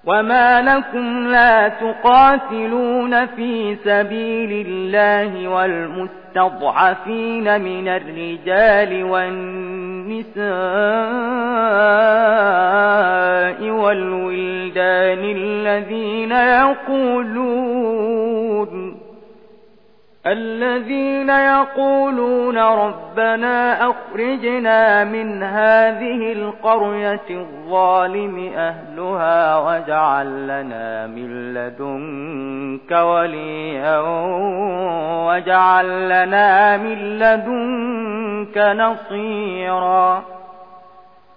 وما لكم لا تقاتلون في سبيل الله والمستضعفين من الرجال والنساء والولدان الذين يقولون ربنا أخرجنا من هذه القرية الظالم أهلها واجعل لنا من لدنك وليا واجعل لنا من لدنك نصيرا